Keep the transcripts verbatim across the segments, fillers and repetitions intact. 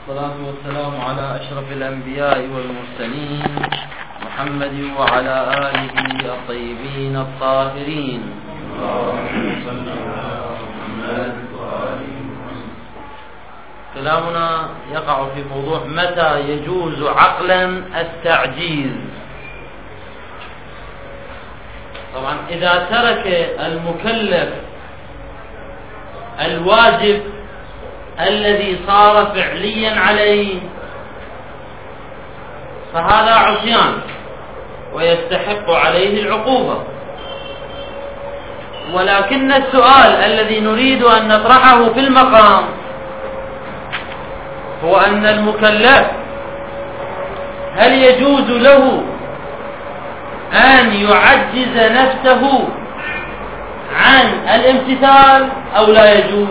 والصلاة والسلام على أشرف الأنبياء والمرسلين محمد وعلى آله الطيبين الطاهرين. كلامنا يقع في موضوع متى يجوز عقلا التعجيز. طبعا إذا ترك المكلف الواجب الذي صار فعليا عليه فهذا عصيان ويستحق عليه العقوبة، ولكن السؤال الذي نريد أن نطرحه في المقام هو أن المكلف هل يجوز له أن يعجز نفسه عن الامتثال أو لا يجوز؟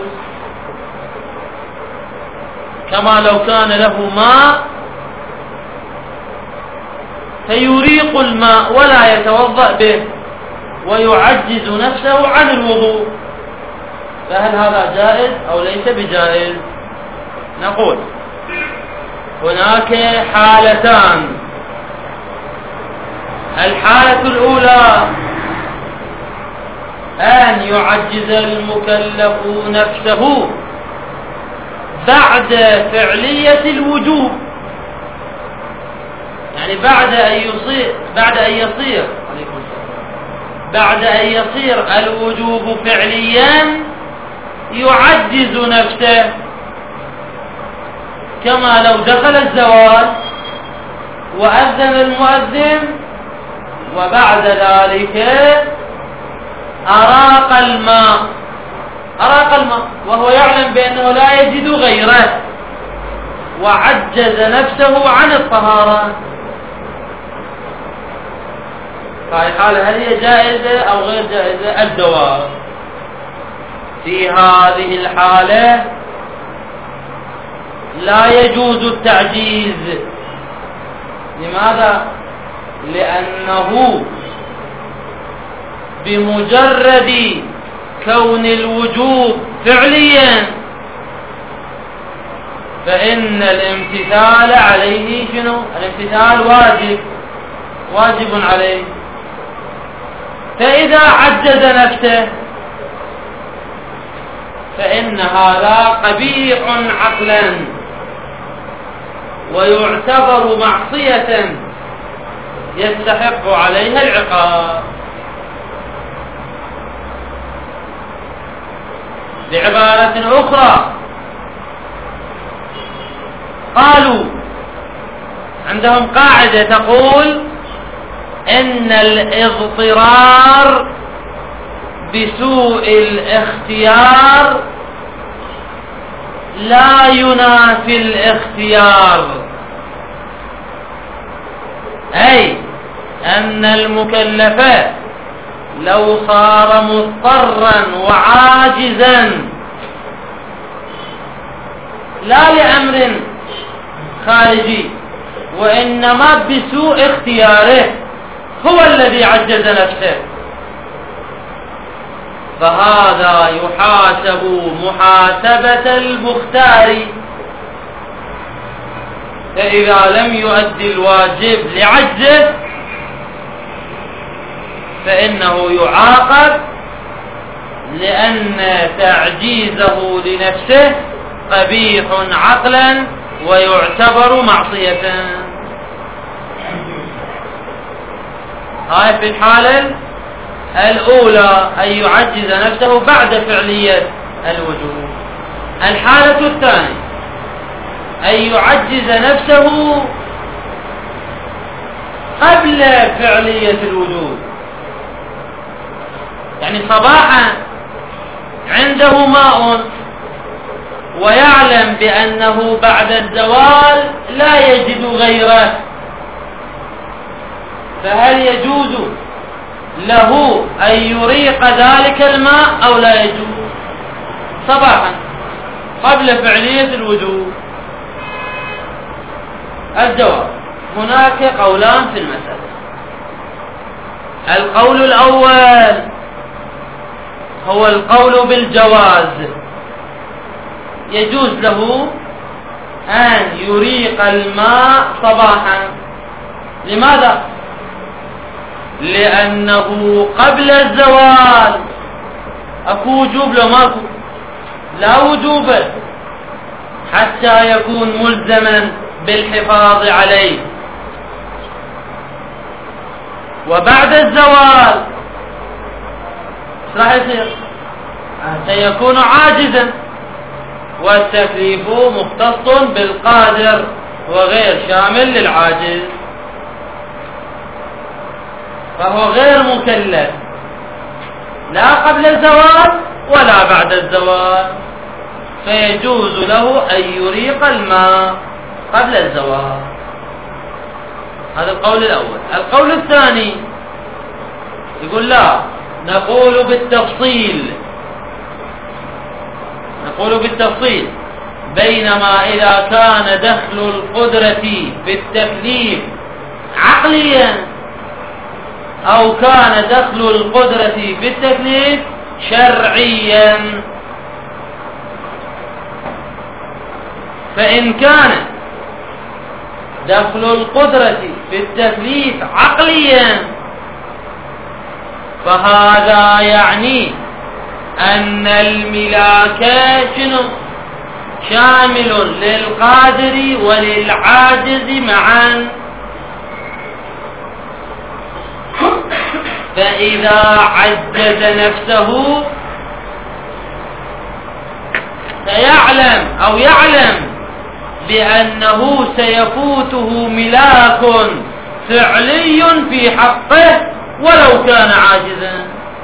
كما لو كان له ماء فيريق الماء ولا يتوضأ به ويعجز نفسه عن الوضوء، فهل هذا جائز أو ليس بجائز؟ نقول هناك حالتان. الحالة الأولى أن يعجز المكلف نفسه بعد فعلية الوجوب، يعني بعد أن يصير بعد أن يصير بعد أن يصير الوجوب فعليا يعجز نفسه، كما لو دخل الزوال وأذن المؤذن وبعد ذلك أراق الماء أراق الماء وهو يعلم بأنه لا يجد غيره وعجز نفسه عن الطهارة. فهي حالة هل هي جائزة أو غير جائزة؟ الجواب في هذه الحالة لا يجوز التعجيز. لماذا؟ لأنه بمجرد كون الوجوب فعليا فإن الامتثال عليه شنو؟ الامتثال واجب واجب عليه. فإذا عجز نفسه فإن هذا قبيح عقلا ويعتبر معصية يستحق عليها العقاب. بعبارة أخرى قالوا عندهم قاعدة تقول إن الاضطرار بسوء الاختيار لا ينافي الاختيار، أي أن المكلف لو صار مضطرا وعاجزا لا لأمر خارجي وإنما بسوء اختياره هو الذي عجز نفسه، فهذا يحاسب محاسبة المختار، فإذا لم يؤدي الواجب لعجزه فإنه يعاقب لأن تعجيزه لنفسه قبيح عقلا ويعتبر معصية. هاي في الحالة الأولى أن يعجز نفسه بعد فعلية الوجوب. الحالة الثانية أن يعجز نفسه قبل فعلية الوجوب، يعني صباحا عنده ماء ويعلم بأنه بعد الزوال لا يجد غيره، فهل يجوز له أن يريق ذلك الماء أو لا يجوز؟ صباحا قبل فعلية الوجوب. الجواب هناك قولان في المسألة. القول الأول هو القول بالجواز، يجوز له أن يريق الماء صباحا. لماذا؟ لأنه قبل الزوال. أكو وجوب لو ماكو؟ لا وجوب حتى يكون ملزما بالحفاظ عليه. وبعد الزوال ايش راح يصير؟ سيكون عاجزا، والتكليف مختص بالقادر وغير شامل للعاجز، فهو غير مكلف لا قبل الزوال ولا بعد الزوال، فيجوز له أن يريق الماء قبل الزوال. هذا القول الأول. القول الثاني يقول لا، نقول بالتفصيل نقول بالتفصيل بينما إذا كان دخل القدرة في التكليف عقليا أو كان دخل القدرة في التكليف شرعيا، فإن كان دخل القدرة في التكليف عقليا فهذا يعني أن الملاك شنو؟ شامل للقادر وللعاجز معا. فإذا عجز نفسه سيعلم أو يعلم بأنه سيفوته ملاك فعلي في حقه ولو كان عاجزا.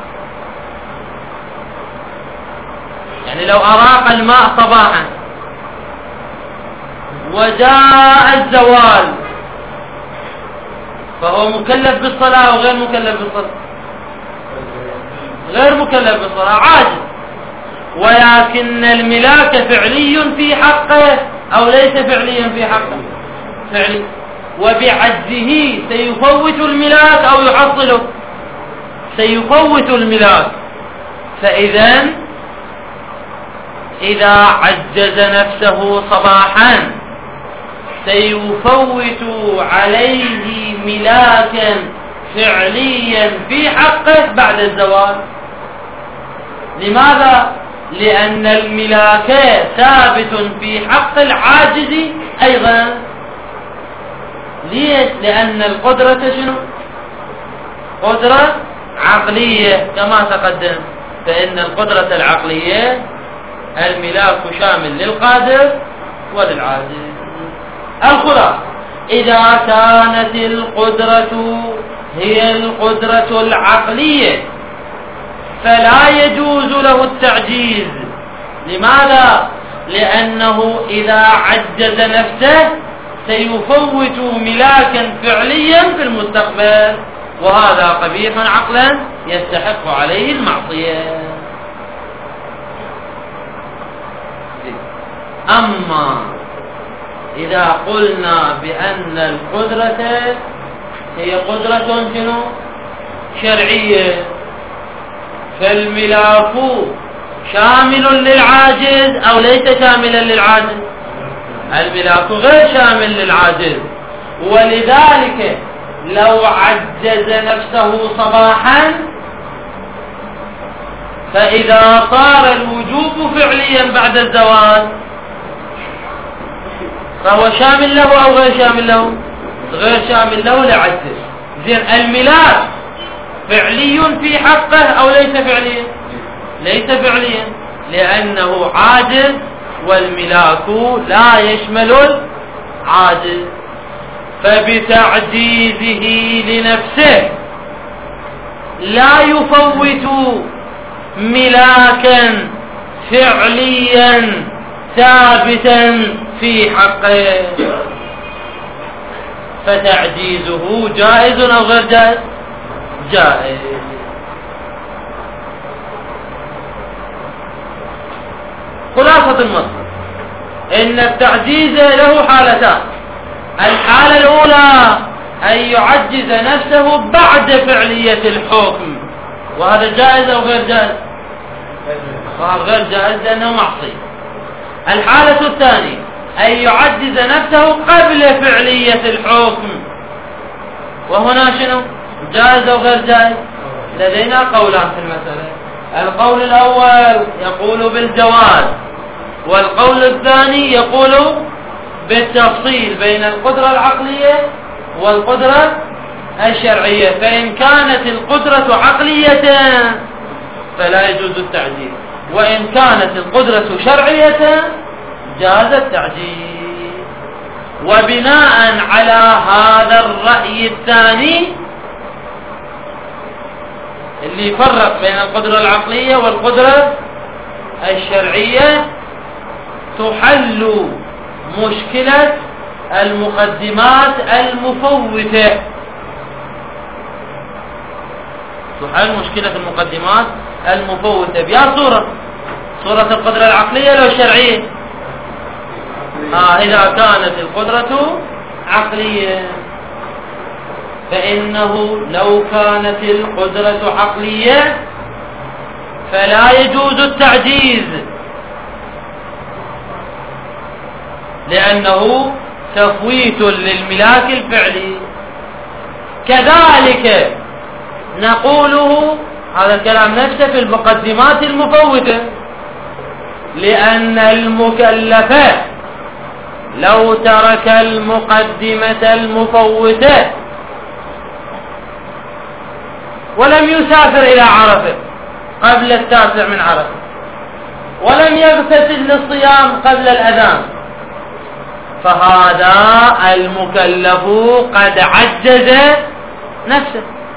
يعني لو أراق الماء صباحا وجاء الزوال فهو مكلف بالصلاة أو غير مكلف بالصلاة؟ غير مكلف بالصلاة، عاجز، ولكن الملاك فعلي في حقه أو ليس فعليا في حقه؟ فعلي، وبعجزه سيفوت الملاك أو يحصله؟ سيفوت الملاك. فإذا إذا عجز نفسه صباحا سيفوت عليه ملاكا فعليا في حقه بعد الزوال. لماذا؟ لأن الملاك ثابت في حق العاجز أيضا. ليش؟ لأن القدرة شنو؟ قدرة عقلية كما تقدم، فإن القدرة العقلية الملاك شامل للقادر وللعاجز. الخلاصة إذا كانت القدرة هي القدرة العقلية فلا يجوز له التعجيز. لماذا؟ لأنه إذا عجز نفسه سيفوت ملاكا فعليا في المستقبل، وهذا قبيح عقلا يستحق عليه المعصية. أما إذا قلنا بأن القدرة هي قدرة شنو؟ شرعية، فالملاك شامل للعاجز أو ليس شاملا للعاجز؟ الملاك غير شامل للعاجز، ولذلك لو عجز نفسه صباحا فإذا صار الوجوب فعليا بعد الزوال فهو شامل له أو غير شامل له؟ غير شامل له لعجز. زين، الملاك فعلي في حقه أو ليس فعليا؟ ليس فعليا، لأنه عاجز والملاك لا يشمل العاجز، فبتعجيزه لنفسه لا يفوت ملاكا فعليا ثابتا في حقه، فتعجيزه جائز أو غير جائز؟ جائز. خلاصة المصدر إن التعجيز له حالتان. الحالة الأولى أن يعجز نفسه بعد فعلية الحكم، وهذا جائز أو غير جائز؟ وهذا غير جائز لأنه معصية. الحالة الثانية أن يعجز نفسه قبل فعلية الحكم. وهنا شنو؟ جائز أو غير جائز؟ لدينا قولان في المسألة. القول الأول يقول بالجواز، والقول الثاني يقول بالتفصيل بين القدرة العقلية والقدرة الشرعية. فإن كانت القدرة عقلية فلا يجوز التعجيز، وإن كانت القدرة شرعية جاز التعجيز. وبناء على هذا الرأي الثاني اللي يفرق بين القدرة العقلية والقدرة الشرعية تحل مشكلة المقدمات المفوتة. تحل مشكلة المقدمات المفوتة بيا صورة صورة القدرة العقلية لو الشرعية. آه إذا كانت القدرة عقلية، فإنه لو كانت القدرة عقلية فلا يجوز التعجيز، لأنه تفويت للملاك الفعلي. كذلك نقوله هذا الكلام نفسه في المقدمات المفوتة، لأن المكلف لو ترك المقدمة المفوتة ولم يسافر إلى عرفة قبل التاسع من عرفة، ولم يغتسل للصيام قبل الأذان، فهذا المكلف قد عجز نفسه.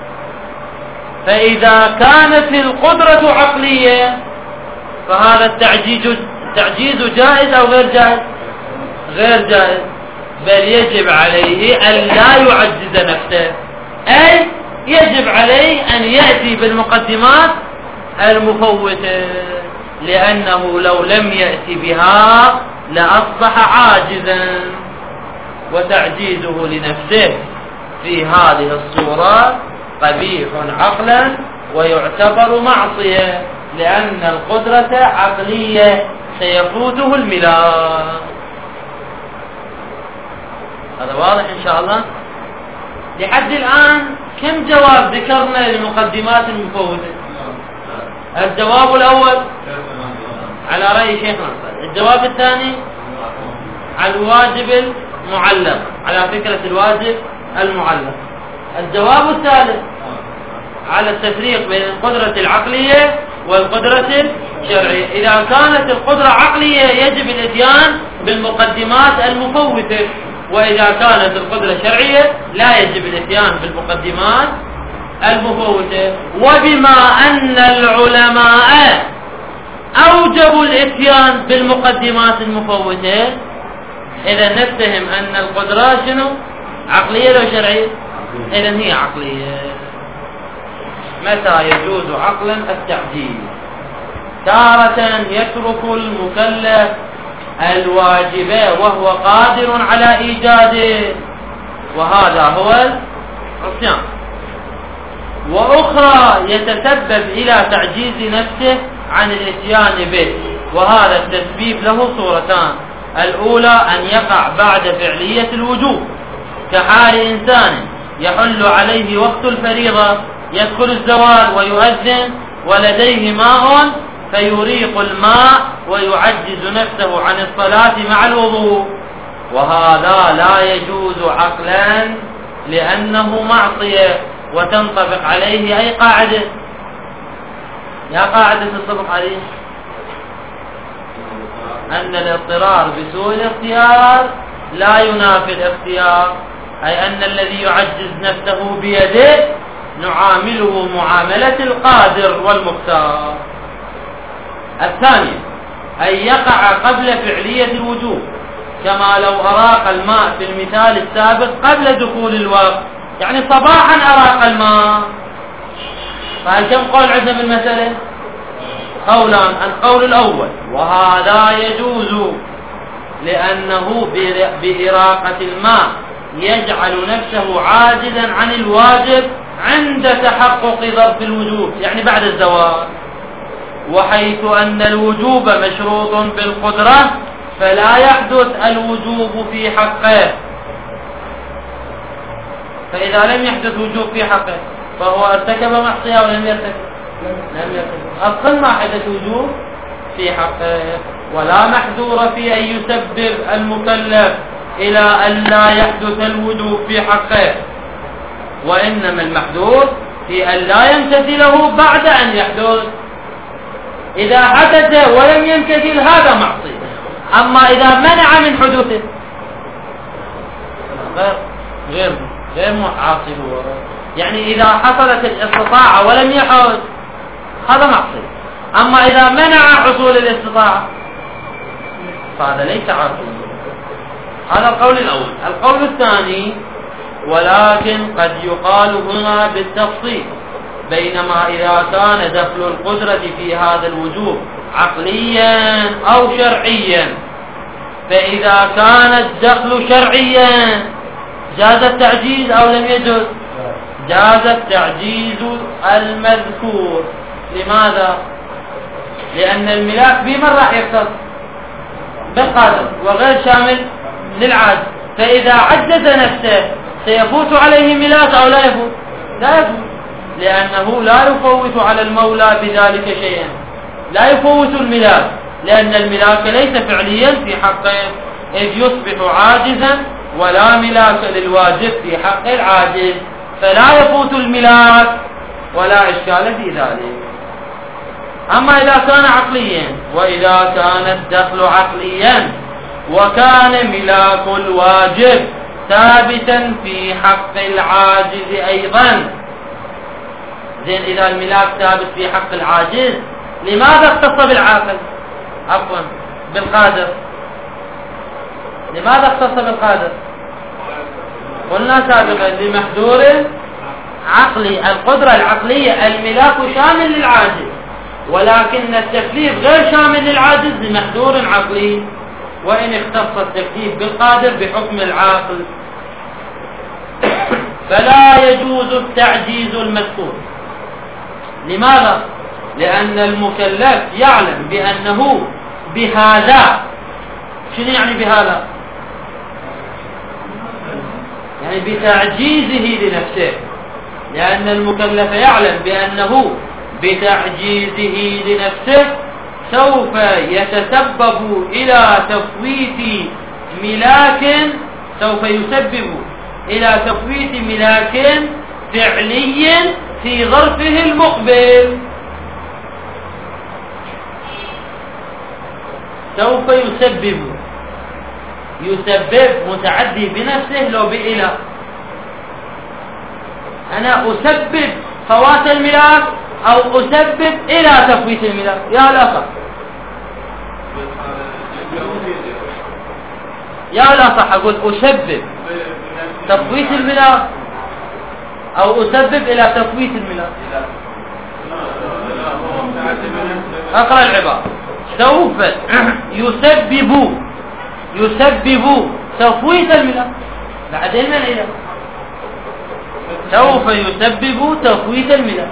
فإذا كانت القدرة عقلية فهذا التعجيز التعجيز جائز أو غير جائز؟ غير جائز، بل يجب عليه أن لا يعجز نفسه، أي يجب عليه أن يأتي بالمقدمات المفوتة، لأنه لو لم يأتي بها لأصبح عاجزا، وتعجيزه لنفسه في هذه الصورة قبيح عقلا ويعتبر معصية، لأن القدرة عقلية سيفوته الملاك. هذا واضح إن شاء الله؟ لحد الآن كم جواب ذكرنا للمقدمات المفوتة؟ الجواب الأول على رأي شيخنا، الجواب الثاني على الواجب المعلق، على فكرة الواجب المعلق. الجواب الثالث على التفريق بين القدرة العقلية والقدرة الشرعية. إذا كانت القدرة عقلية يجب الإتيان بالمقدمات المفوتة، وإذا كانت القدرة شرعية لا يجب الإتيان بالمقدمات المفوتة. وبما أن العلماء أوجبوا الإتيان بالمقدمات المفوتة، إذا نفتهم أن القدرة شنو؟ عقلية لو شرعية؟ إذا هي عقلية. متى يجوز عقلا التعجيز؟ تارة يترك المكلف الواجب وهو قادر على إيجاده، وهذا هو العصيان. وأخرى يتسبب إلى تعجيز نفسه عن الإتيان به، وهذا التسبيب له صورتان: الأولى أن يقع بعد فعلية الوجوب، كحال إنسان يحل عليه وقت الفريضة، يدخل الزوال ويؤذن ولديه ماء فيريق الماء ويعجز نفسه عن الصلاة مع الوضوء، وهذا لا يجوز عقلا لأنه معصية، وتنطبق عليه أي قاعدة؟ يا قاعدة تنطبق عليه أن الاضطرار بسوء الاختيار لا ينافي الاختيار، أي أن الذي يعجز نفسه بيده نعامله معاملة القادر والمختار. الثانية أن يقع قبل فعلية الوجوب، كما لو أراق الماء في المثال السابق قبل دخول الوقت، يعني صباحا أراق الماء. فهل كم قول عندنا بالمسألة؟ قولان. القول الأول وهذا يجوز لأنه بإراقة الماء يجعل نفسه عاجزا عن الواجب عند تحقق ظرف الوجوب، يعني بعد الزوال، وحيث أن الوجوب مشروط بالقدرة فلا يحدث الوجوب في حقه. فإذا لم يحدث وجوب في حقه فهو ارتكب معصية أو لم يرتكب؟ لم يرتكب. أصلا ما حدث وجوب في حقه. ولا محذور في أن يسبب المكلف إلى أن لا يحدث الوجوب في حقه، وإنما المحذور في أن لا يمتثله بعد أن يحدث. إذا حدث ولم يمتثل هذا معصية. أما إذا منع من حدوثه غير غير عاصي هو. يعني إذا حصلت الاستطاعة ولم يحدث هذا معصية. أما إذا منع حصول الاستطاعة فهذا ليس عاصي. هذا القول الأول. القول الثاني: ولكن قد يقال هنا بالتفصيل بينما إذا كان دخل القدرة في هذا الوجوب عقليا أو شرعيا. فإذا كان الدخل شرعيا جاز التعجيز أو لم يجوز؟ جاز التعجيز المذكور. لماذا؟ لأن الملاك بمن راح يختص؟ بالقادر وغير شامل للعاجز. فإذا عجز نفسه سيفوت عليه ملاك أو لا يفوت؟ لا يفوت، لأنه لا يفوت على المولى بذلك شيئا. لا يفوت الملاك لأن الملاك ليس فعليا في حقه، إذ يصبح عاجزا ولا ملاك للواجب في حق العاجز، فلا يفوت الملاك ولا إشكال في ذلك. أما إذا كان عقليا، وإذا كان الدخل عقليا وكان ملاك الواجب ثابتا في حق العاجز أيضا. زين، إذا الملاك ثابت في حق العاجز لماذا اختص بالعاقل؟ عفوا بالقادر. لماذا اختص بالقادر؟ قلنا سابقا لمحذور عقلي. القدرة العقلية الملاك شامل للعاجز، ولكن التكليف غير شامل للعاجز لمحذور عقلي، وإن اختص التكليف بالقادر بحكم العاقل فلا يجوز التعجيز المذكور. لماذا؟ لأن المكلف يعلم بأنه بهذا. شنو يعني بهذا؟ يعني بتعجيزه لنفسه. لأن المكلف يعلم بأنه بتعجيزه لنفسه سوف يتسبب إلى تفويت ملاك سوف يسبب إلى تفويت ملاك فعلي في ظرفه المقبل. سوف يسبب يسبب متعدي بنفسه لو بإله. أنا أسبب فوات الملاك أو أسبب إلى تفويت الملاك؟ يا لا صح، يا لا صح. أقول أسبب تفويت الملاك أو أسبب إلى تفويت الملاك. أقرأ العبارة: سوف يسبب يسبب تفويت الملاك. بعدين من إله؟ سوف يسبب تفويت الملاك.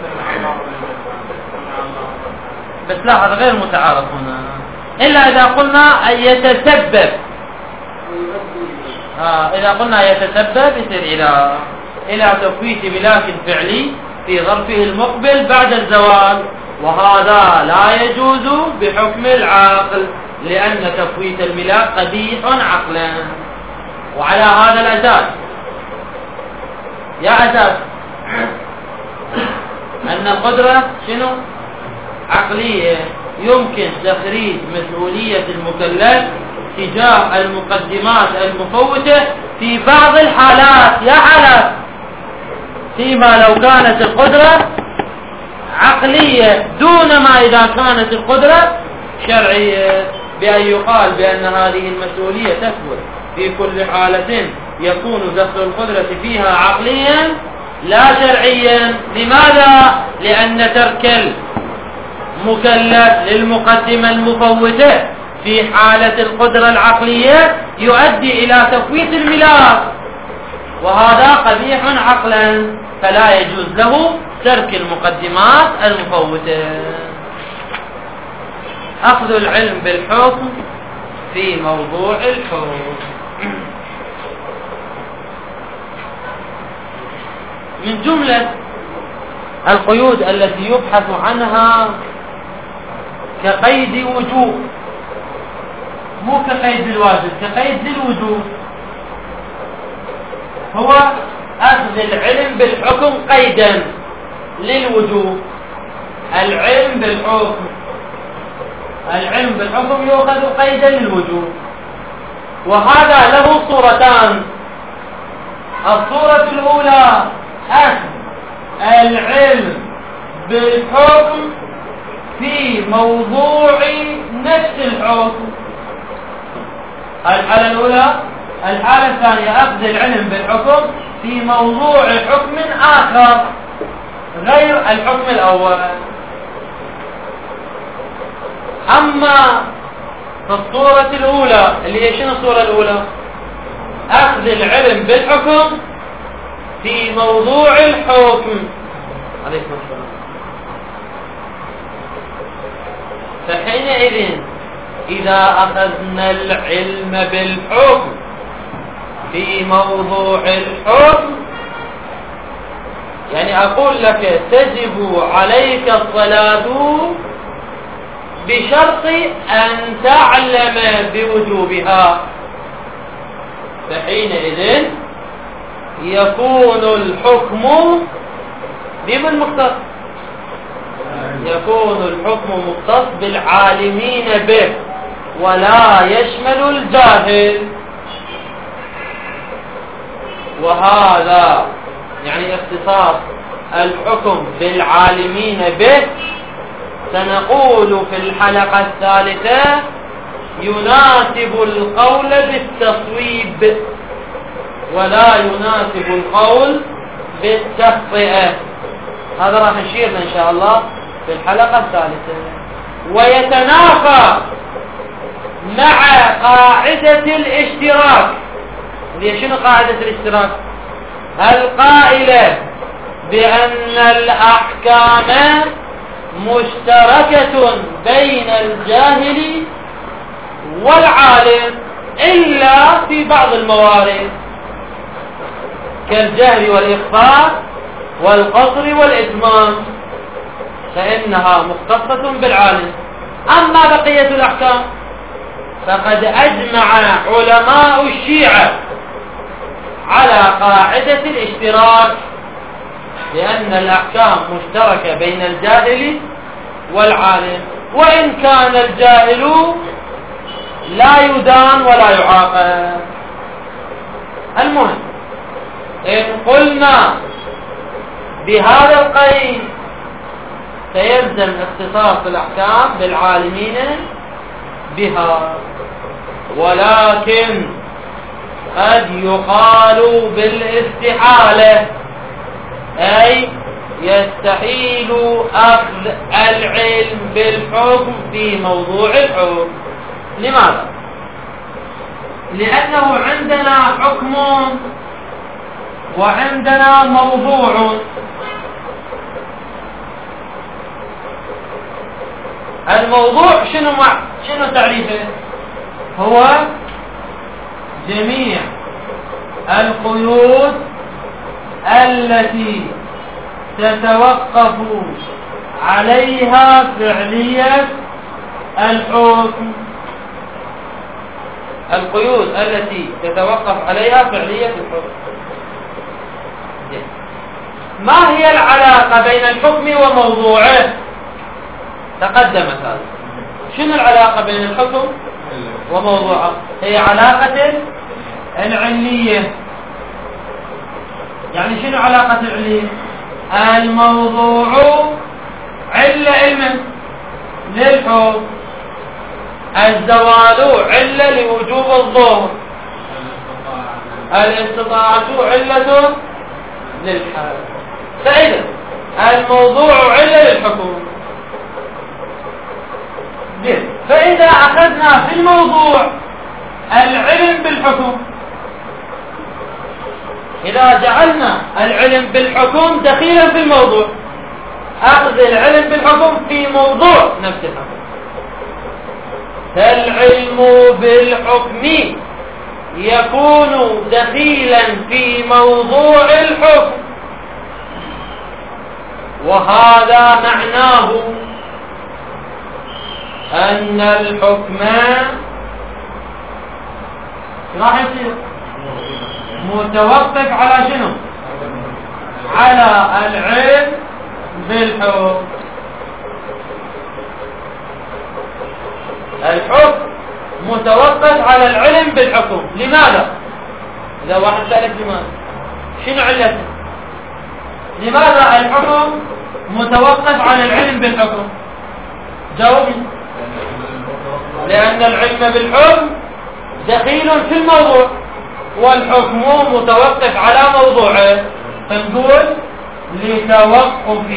بس لا، هذا غير متعارف هنا، إلا إذا قلنا أن يتسبب. آه إذا قلنا يتسبب يصير إلى إلى تفويت ملاك فعلي في ظرفه المقبل بعد الزوال، وهذا لا يجوز بحكم العاقل لأن تفويت الملاك قبيح عقلا. وعلى هذا الأساس يا أساس أن القدرة شنو؟ عقلية، يمكن تخريج مسؤولية المكلف تجاه المقدمات المفوتة في بعض الحالات. يا حالات فيما لو كانت القدرة عقلية دون ما إذا كانت القدرة شرعية، بأن يقال بأن هذه المسؤولية تثبت في كل حالة يكون دخل القدرة فيها عقليا لا شرعيا. لماذا؟ لأن ترك المكلف للمقدمة المفوتة في حالة القدرة العقلية يؤدي إلى تفويت الملاك، وهذا قبيح عقلا، فلا يجوز له ترك المقدمات المفوتة. أخذ العلم بالحكم في موضوع الحكم. من جملة القيود التي يبحث عنها كقيد وجوب، مو كقيد للواجب، كقيد للوجوب، هو أخذ العلم بالحكم قيدا للوجوب. العلم بالحكم العلم بالحكم يؤخذ قيدا للوجوب، وهذا له صورتان. الصورة الأولى أخذ العلم بالحكم في موضوع نفس الحكم. الحالة الأولى. الحالة الثانية أخذ العلم بالحكم في موضوع حكم آخر غير الحكم الأول. أما في الصورة الأولى اللي هي شنو الصورة الأولى؟ أخذ العلم بالحكم في موضوع الحكم. عليكم السلام. فحينئذ إذا أخذنا العلم بالحكم في موضوع الحكم، يعني أقول لك تجب عليك الصلاة بشرط أن تعلم بوجوبها، فحينئذ يكون الحكم بمن مختص؟ يكون الحكم مختص بالعالمين به ولا يشمل الجاهل. وهذا يعني اختصاص الحكم بالعالمين به سنقول في الحلقة الثالثة يناسب القول بالتصويب ولا يناسب القول بالتخطئة. هذا راح نشير له إن شاء الله في الحلقة الثالثة. ويتنافى مع قاعدة الاشتراك. هي شنو قاعدة الاشتراك؟ القائلة بأن الأحكام مشتركة بين الجاهل والعالم إلا في بعض الموارد كالجهل والإخفاء والقصر والإتمام، فإنها مختصة بالعالم. أما بقية الأحكام فقد أجمع علماء الشيعة على قاعدة الاشتراك لأن الأحكام مشتركة بين الجاهل والعالم، وإن كان الجاهل لا يدان ولا يعاقب. المهم إن قلنا بهذا القيد سيلزم اختصاص الأحكام بالعالمين بها، ولكن قد يقال بالاستحالة، أي يستحيل أخذ العلم بالحكم في موضوع الحكم. لماذا؟ لأنه عندنا حكم وعندنا موضوع. الموضوع شنو مع شنو تعريفه؟ هو جميع القيود التي تتوقف عليها فعلية الحكم. القيود التي تتوقف عليها فعلية الحكم. ما هي العلاقة بين الحكم وموضوعه؟ تقدمت هذا. شنو العلاقة بين الحكم وموضوعه؟ هي علاقة العلية. يعني شنو علاقة العلية؟ الموضوع علة علما للحكم، الزوال علة لوجوب الظهر، الاستطاعة علة للحال. فإذا الموضوع علة للحكم. فإذا أخذنا في الموضوع العلم بالحكم، إذا جعلنا العلم بالحكم دخيلا في الموضوع، أخذ العلم بالحكم في موضوع نفس الحكم، فالعلم بالحكم يكون دخيلا في موضوع الحكم، وهذا معناه أن الحكم راح يصير متوقف على شنو؟ على العلم بالحكم. الحكم متوقف على العلم بالحكم. لماذا؟ إذا واحد سألك لماذا، شنو علته؟ لماذا الحكم متوقف على العلم بالحكم؟ جاوبني. لأن العلم بالحكم دخيل في الموضوع، والحكم متوقف على موضوعه، فنقول لتوقف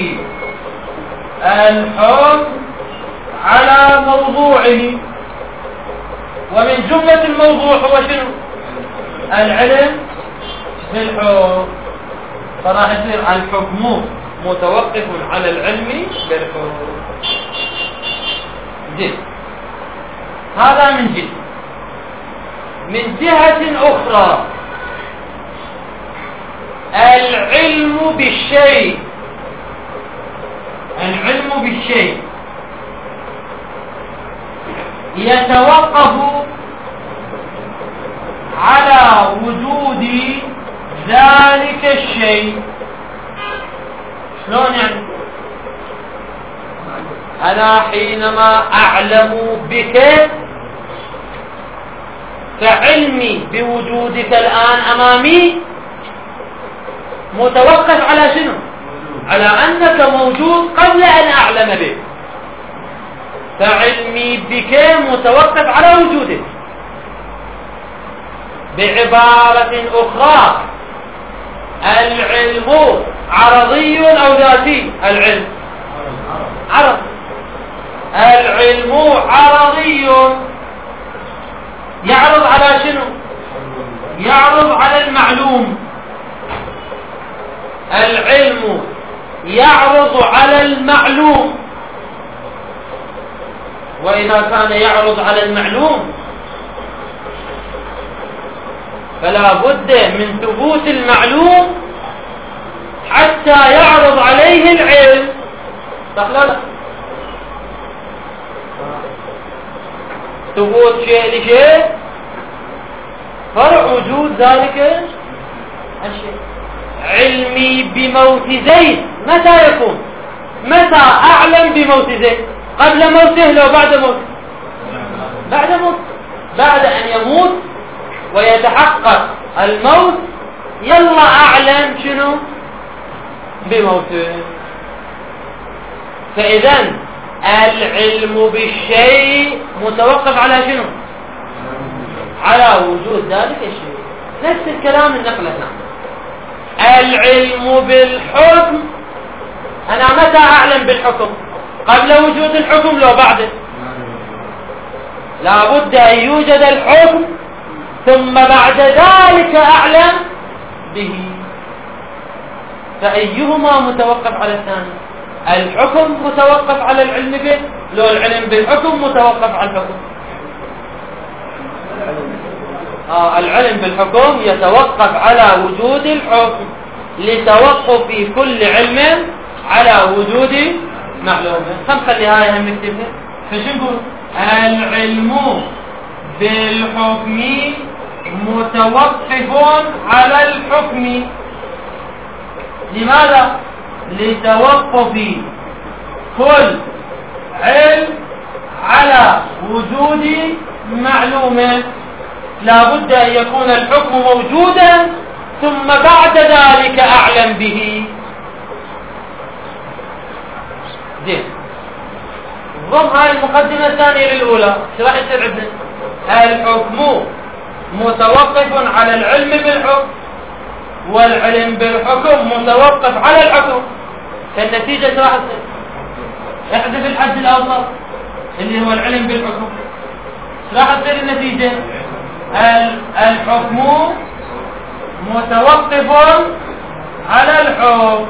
الحكم على موضوعه، ومن جملة الموضوع هو شنو؟ العلم بالحكم، فراح يصير الحكم متوقف على العلم بالحكم. جد هذا من جهة. من جهة أخرى العلم بالشيء، العلم بالشيء يتوقف على وجود ذلك الشيء. شلون يعني؟ أنا حينما أعلم بك فعلمي بوجودك الآن أمامي متوقف على شنو؟ على أنك موجود قبل أن أعلم بك، فعلمي بك متوقف على وجودك. بعبارة أخرى العلم عرضي أو ذاتي؟ العلم عرض. العلم عرضي، يعرض على شنو؟ يعرض على المعلوم. العلم يعرض على المعلوم، وإذا كان يعرض على المعلوم فلا بد من ثبوت المعلوم حتى يعرض عليه العلم، صح لا لا؟ ثبوت شيء لشيء فرع وجود ذلك الشيء. علمي بموت زيد متى يكون؟ متى أعلم بموت زيد؟ قبل موته لو بعد موته؟ بعد موت. بعد أن يموت ويتحقق الموت يلا أعلم شنو؟ بموته. فإذا العلم بالشيء متوقف على شنو؟ على وجود ذلك الشيء. نفس الكلام النقل هنا. العلم بالحكم، أنا متى أعلم بالحكم؟ قبل وجود الحكم لو بعده؟ لا بد أن يوجد الحكم ثم بعد ذلك أعلم به. فأيهما متوقف على الثاني؟ الحكم متوقف على العلم به، لو العلم بالحكم متوقف على الحكم. آه العلم بالحكم يتوقف على وجود الحكم لتوقف كل علم على وجود معلومه. خمسة هاي هم نكتبها. فشو نقول؟ العلم بالحكم متوقف على الحكم. لماذا؟ لتوقف كل علم على وجود معلومه. لا بد أن يكون الحكم موجودا ثم بعد ذلك أعلم به. زين، ضم هاي المقدمة الثانية للأولى. شو راح يصير عندنا؟ الحكم متوقف على العلم بالحكم، والعلم بالحكم متوقف على الحكم. فالنتيجة شو راح تصير؟ احذف الحد الأوسط اللي هو العلم بالحكم. شو راح تصير النتيجة؟ الحكم متوقف على الحكم،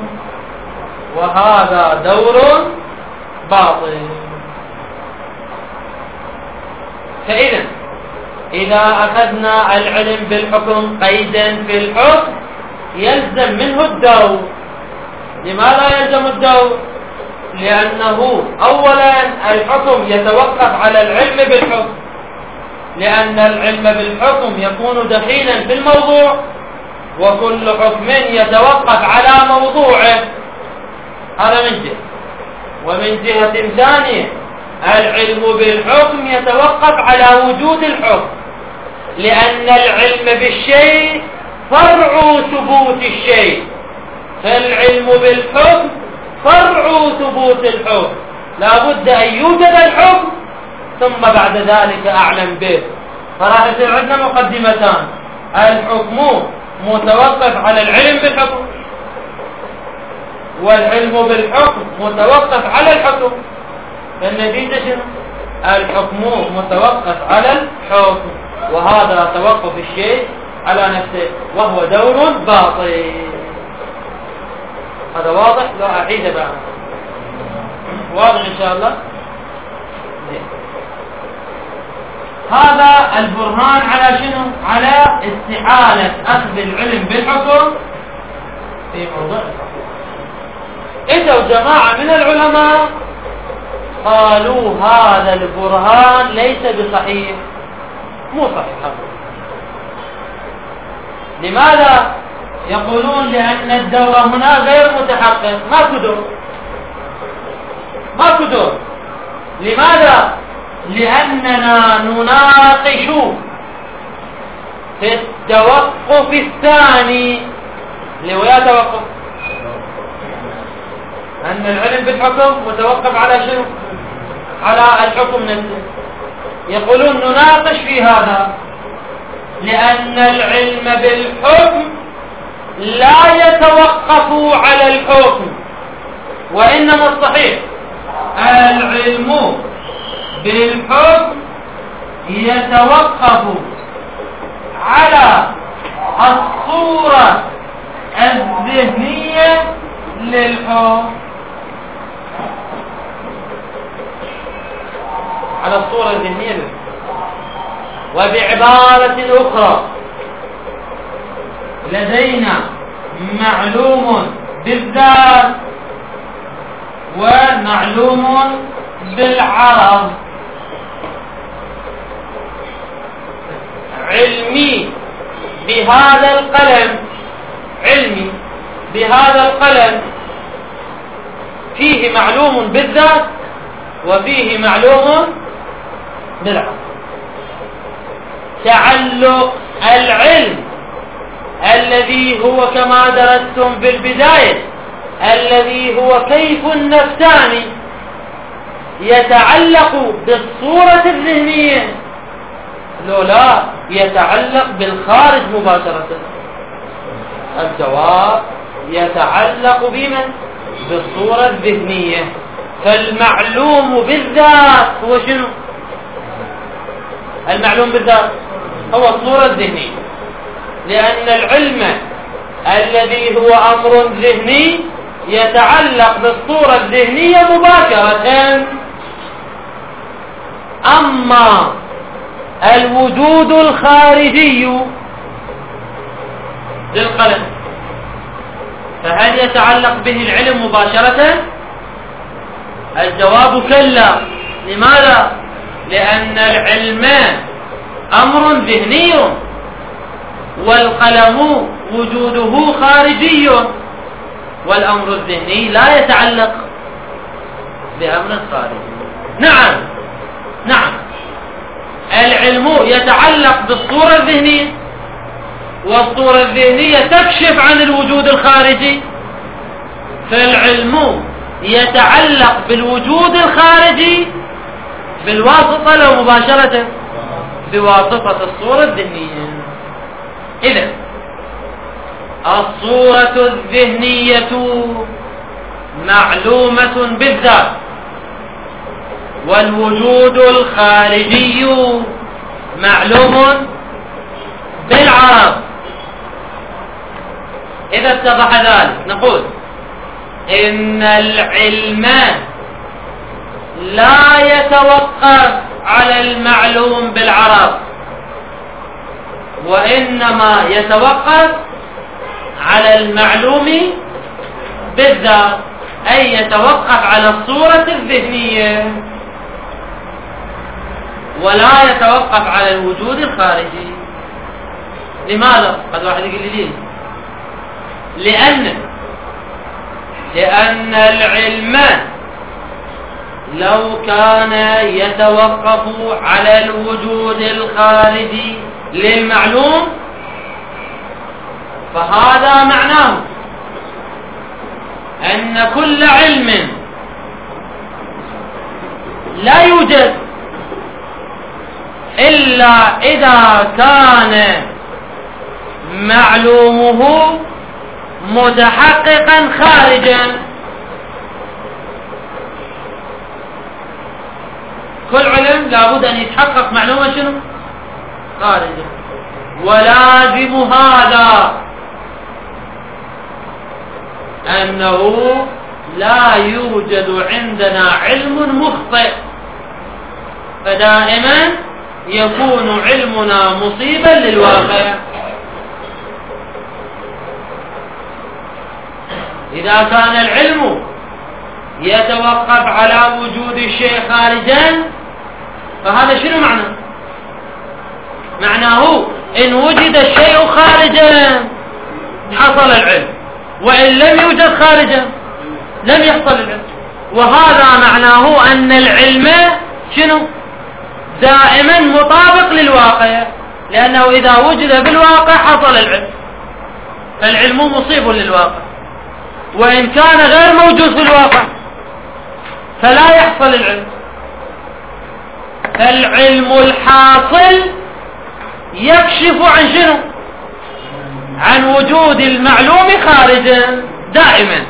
وهذا دور باطل. فإذا إذا أخذنا العلم بالحكم قيدا في الحكم يلزم منه الدور. لماذا يلزم الدور؟ لأنه أولا الحكم يتوقف على العلم بالحكم، لأن العلم بالحكم يكون دخيلا في الموضوع، وكل حكم يتوقف على موضوعه. هذا من جهة. ومن جهة ثانية العلم بالحكم يتوقف على وجود الحكم، لأن العلم بالشيء فرع ثبوت الشيء، فالعلم بالحكم فرع ثبوت الحكم. لا بد أن يوجد الحكم ثم بعد ذلك أعلم به. فراح يصير عندنا مقدمتان: الحكم متوقف على العلم بالحكم، والعلم بالحكم متوقف على الحكم. فالنتيجة شنو؟ الحكم متوقف على الحكم، وهذا توقف الشيء على نفسه وهو دور باطل. هذا واضح؟ لا أعيده بقى. واضح إن شاء الله؟ هذا البرهان على شنو؟ على استحالة أخذ العلم بالحكم في موضوع الحكم. إذا جماعة من العلماء قالوا هذا البرهان ليس بصحيح، مو صحيح. لماذا؟ يقولون لأن الدور هنا غير متحقق، ما كدور ما كدور. لماذا؟ لأننا نناقش في التوقف الثاني. اللي هو يا توقف أن العلم بالحكم متوقف على شنو؟ على الحكم نفسه. يقولون نناقش في هذا لأن العلم بالحكم لا يتوقف على الحكم، وإنما الصحيح العلم بالحكم يتوقف على الصورة الذهنية للحكم، على الصورة الذهنية للحكم. وبعبارة أخرى لدينا معلوم بالذات ومعلوم بالعرض. علمي بهذا القلم علمي بهذا القلم فيه معلوم بالذات وفيه معلوم بالعرض. تعلق العلم الذي هو كما درستم في البداية الذي هو كيف النفساني يتعلق بالصورة الذهنية، لو لا يتعلق بالخارج مباشرة. الجواب يتعلق بمن؟ بالصورة الذهنية. فالمعلوم بالذات هو شنو؟ المعلوم بالذات هو الصورة الذهنية، لأن العلم الذي هو أمر ذهني يتعلق بالصورة الذهنية مباشرة. أما الوجود الخارجي للقلم فهل يتعلق به العلم مباشرة؟ الجواب كلا. لماذا؟ لأن العلم أمر ذهني والقلم وجوده خارجي، والأمر الذهني لا يتعلق بأمر خارجي. نعم نعم العلم يتعلق بالصورة الذهنية، والصورة الذهنية تكشف عن الوجود الخارجي، فالعلم يتعلق بالوجود الخارجي بالواسطة لو مباشرة بواسطة الصورة الذهنية. إذن الصورة الذهنية معلومة بالذات، والوجود الخارجي معلوم بالعرض. إذا اتضح ذلك نقول إن العلم لا يتوقف على المعلوم بالعرض، وإنما يتوقف على المعلوم بالذات، أي يتوقف على الصورة الذهنية ولا يتوقف على الوجود الخارجي. لماذا؟ قد واحد يقول لي ليه؟ لأن لأن العلم لو كان يتوقف على الوجود الخارجي للمعلوم فهذا معناه أن كل علم لا يوجد إلا إذا كان معلومه متحققا خارجا. كل علم لابد أن يتحقق معلومة شنو؟ خارجا. ولازم هذا أنه لا يوجد عندنا علم مخطئ، فدائما يكون علمنا مصيبا للواقع. إذا كان العلم يتوقف على وجود الشيء خارجا فهذا شنو معناه؟ معناه إن وجد الشيء خارجا حصل العلم، وإن لم يوجد خارجا لم يحصل العلم. وهذا معناه أن العلم شنو؟ دائما مطابق للواقع، لأنه إذا وجد بالواقع حصل العلم، فالعلم مصيب للواقع. وإن كان غير موجود في الواقع فلا يحصل العلم. فالعلم الحاصل يكشف عن شنو؟ عن وجود المعلوم خارجا دائما.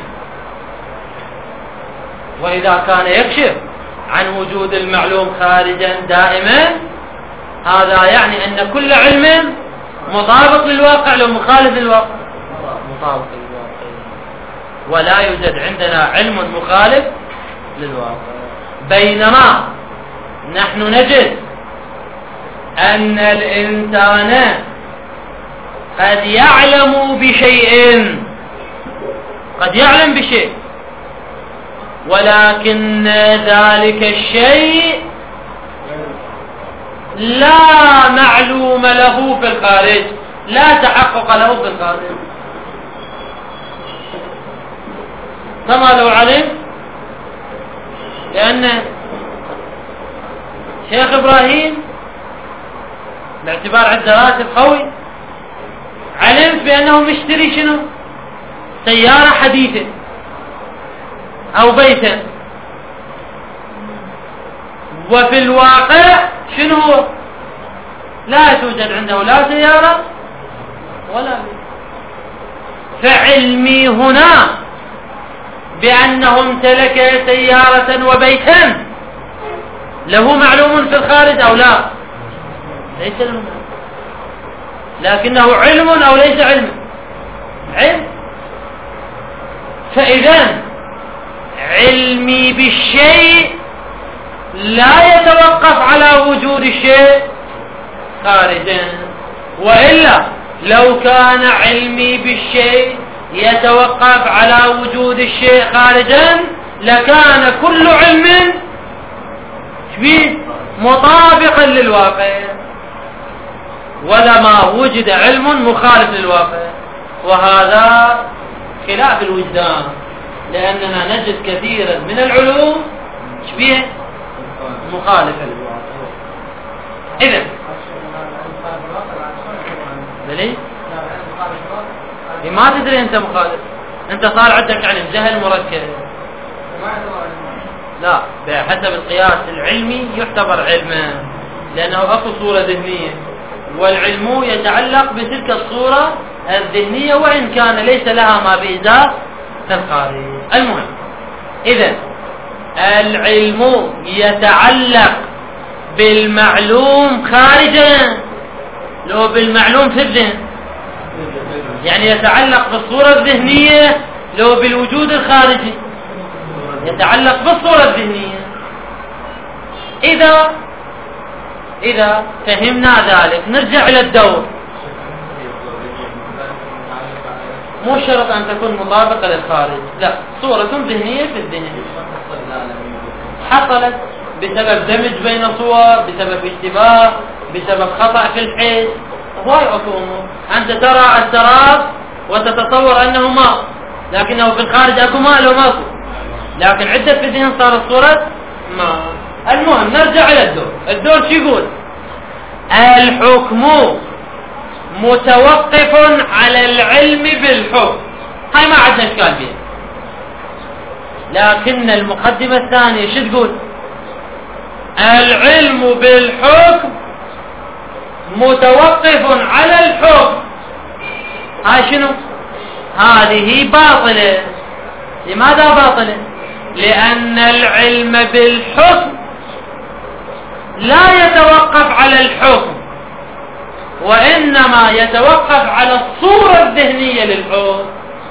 وإذا كان يكشف عن وجود المعلوم خارجا دائما هذا يعني أن كل علم مطابق للواقع لو مخالف للواقع مطابق للواقع، ولا يوجد عندنا علم مخالف للواقع. بينما نحن نجد أن الإنسان قد يعلم بشيء قد يعلم بشيء ولكن ذلك الشيء لا معلوم له في الخارج، لا تحقق له في الخارج. كما لو علم لأن شيخ إبراهيم باعتبار عنده راتب قوي علمت بأنه مشتري شنو؟ سيارة حديثة أو بيتا، وفي الواقع شنو هو؟ لا توجد عنده لا سيارة ولا بيت. فعلمي هنا بأنه امتلك سيارة وبيتا له معلوم في الخارج أو لا؟ ليس له معلوم، لكنه علم أو ليس علم؟ علم. فإذا علمي بالشيء لا يتوقف على وجود الشيء خارجا، وإلا لو كان علمي بالشيء يتوقف على وجود الشيء خارجا لكان كل علم مطابقا للواقع، ولما وجد علم مخالف للواقع. وهذا خلاف الوجدان، لأننا نجد كثيرا من العلوم شبيه مخالفة للواقع. إذن بلي ما تدري أنت مخالف، أنت صار عندك علم جهل مركب. لا، بحسب القياس العلمي يعتبر علما، لأنه أكو صورة ذهنية، والعلم يتعلق بتلك الصورة الذهنية وإن كان ليس لها ما بإزاء الخارج. المهم، إذن العلم يتعلق بالمعلوم خارجا لو بالمعلوم في الذهن، يعني يتعلق بالصورة الذهنية لو بالوجود الخارجي، يتعلق بالصورة الذهنية. إذا إذا فهمنا ذلك نرجع إلى الدور. مو شرط أن تكون مطابقة للخارج، لا، صورة ذهنية في الذهن حصلت بسبب دمج بين صور، بسبب اشتباه، بسبب خطأ في الحس. هواي أكو أمور. أنت ترى السراب وتتصور أنه ماء، لكنه في الخارج أكو ماء لو ماكو، لكن عدة في الذهن صارت صورة ماء. المهم نرجع إلى الدور. الدور شو يقول؟ الحكم متوقف على العلم بالحكم. هاي ما عندنا اشكال بها، لكن المقدمة الثانية شو تقول؟ العلم بالحكم متوقف على الحكم. هاي شنو؟ هذه باطلة. لماذا باطلة؟ لأن العلم بالحكم لا يتوقف على الحكم، وإنما يتوقف على الصورة الذهنية للحكم.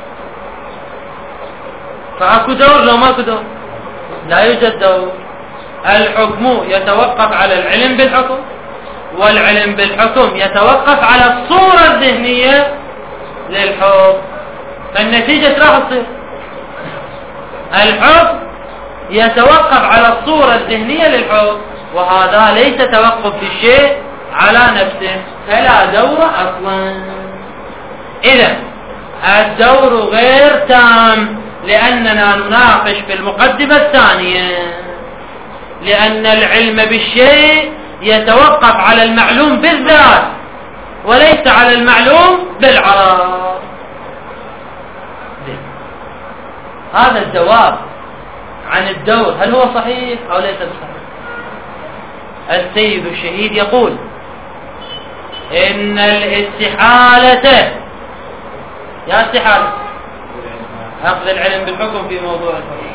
فأكو دور لو ماكو دور؟ لا يوجد دور. الحكم يتوقف على العلم بالحكم، والعلم بالحكم يتوقف على الصورة الذهنية للحكم. فالنتيجة راح تصير الحكم يتوقف على الصورة الذهنية للحكم، وهذا ليس توقف في الشيء على نفسه، فلا دور أصلا. إذا الدور غير تام، لأننا نناقش في المقدمة الثانية، لأن العلم بالشيء يتوقف على المعلوم بالذات وليس على المعلوم بالعرض. هذا الجواب عن الدور هل هو صحيح أو ليس صحيح؟ السيد الشهيد يقول إن الاستحالة، يا استحالة أخذ العلم بالحكم في موضوع الحكم،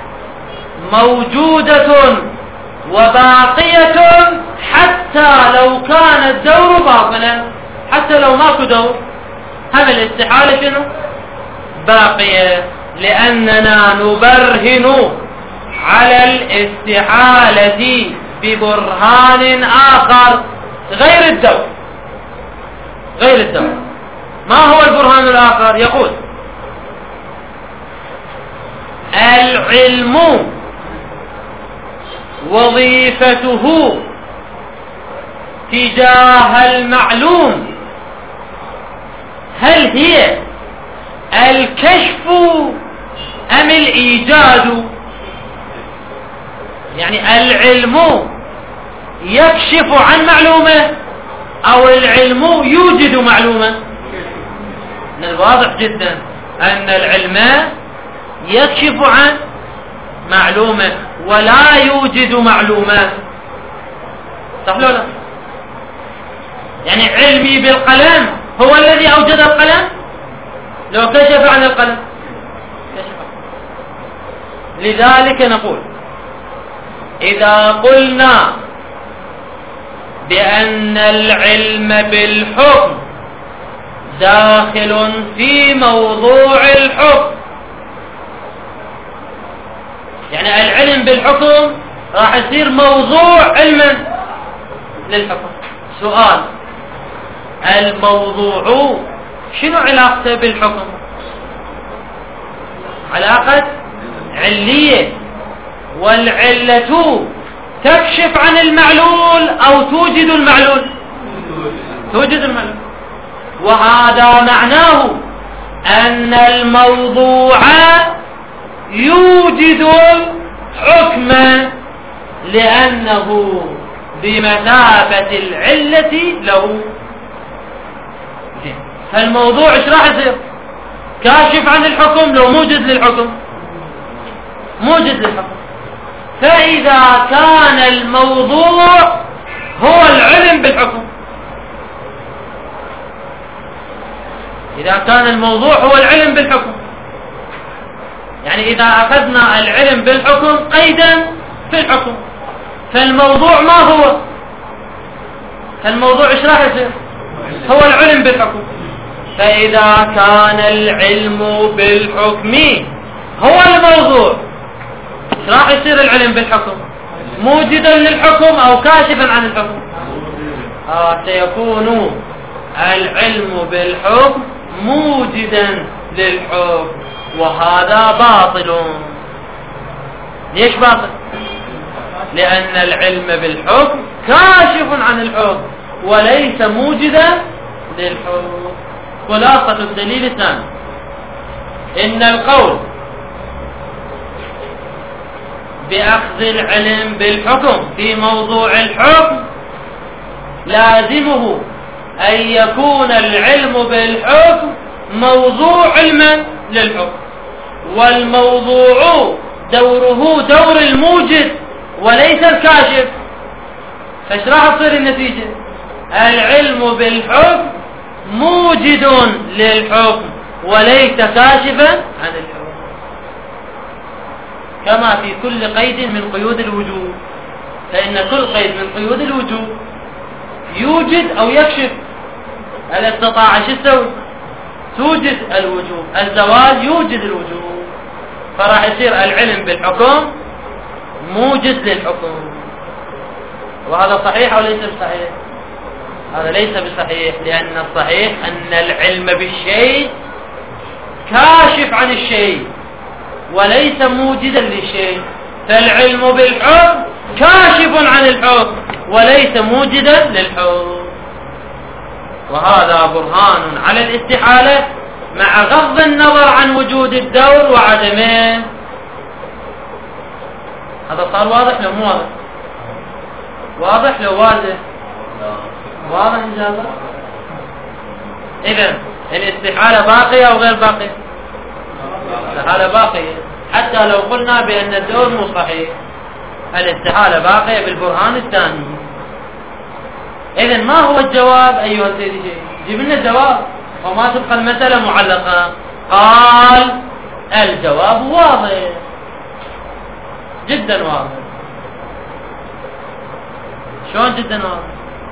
موجودة وباقية حتى لو كان الدور باطلا. حتى لو ماكو دور هم الاستحالة شنو؟ باقية، لأننا نبرهن على الاستحالة ببرهان آخر غير الدور. غير الدور ما هو البرهان الآخر؟ يقول العلم وظيفته تجاه المعلوم هل هي الكشف أم الإيجاد؟ يعني العلم يكشف عن معلومة أو العلم يوجد معلومة؟ من الواضح جدا أن العلم يكشف عن معلومة ولا يوجد معلومة. صح لو لا؟ يعني علمي بالقلم هو الذي أوجد القلم؟ لو كشف عن القلم كشف. لذلك نقول إذا قلنا بأن العلم بالحكم داخل في موضوع الحكم، يعني العلم بالحكم راح يصير موضوع علما للحكم. سؤال: الموضوع شنو علاقته بالحكم؟ علاقة علية، والعلة تكشف عن المعلول أو توجد المعلول؟ توجد المعلول. وهذا معناه أن الموضوع يوجد الحكم لأنه بمثابة العلة له. فالموضوع ايش راح يصير؟ كاشف عن الحكم لو موجد للحكم، موجد للحكم. فإذا كان الموضوع هو العلم بالحكم، إذا كان الموضوع هو العلم بالحكم، يعني إذا أخذنا العلم بالحكم قيدا في الحكم، فالموضوع ما هو؟ فالموضوع ايش راح يصير؟ هو العلم بالحكم. فإذا كان العلم بالحكم هو الموضوع، ايش راح يصير العلم بالحكم؟ موجدا للحكم أو كاشفا عن الحكم؟ آه سيكون العلم بالحكم موجدا للحكم، وهذا باطل. ليش باطل؟ لأن العلم بالحكم كاشف عن الحكم وليس موجدا للحكم. خلاصة الدليل الثاني: إن القول بأخذ العلم بالحكم في موضوع الحكم لازمه أن يكون العلم بالحكم موضوع علما للحكم، والموضوع دوره دور الموجد وليس الكاشف. فايش راح تصير النتيجة؟ العلم بالحكم موجد للحكم وليس كاشفا عن الحكم، كما في كل قيد من قيود الوجود. فإن كل قيد من قيود الوجود يوجد أو يكشف. هل استطاع شو تسوي؟ توجد الوجود. الزوال يوجد الوجود، فراح يصير العلم بالحكم موجد للحكم. وهذا صحيح أو ليس بصحيح؟ هذا ليس بصحيح، لأن الصحيح أن العلم بالشيء كاشف عن الشيء وليس موجدا للشيء، فالعلم بالحكم كاشف عن الحكم وليس موجدا للحكم. وهذا برهان على الاستحالة مع غض النظر عن وجود الدور وعدمه. هذا صار واضح لو مو واضح؟ واضح لو واضح؟ واضح إن شاء الله. إذن الاستحالة باقية أو غير باقية؟ الاستحالة باقية، حتى لو قلنا بأن الدور مو صحيح الاستحالة باقية بالبرهان الثاني. إذن ما هو الجواب أيها السيدي؟ جيب لنا الجواب وما تبقى المسألة معلقة. قال الجواب واضح جدا، واضح. شلون جدا واضح؟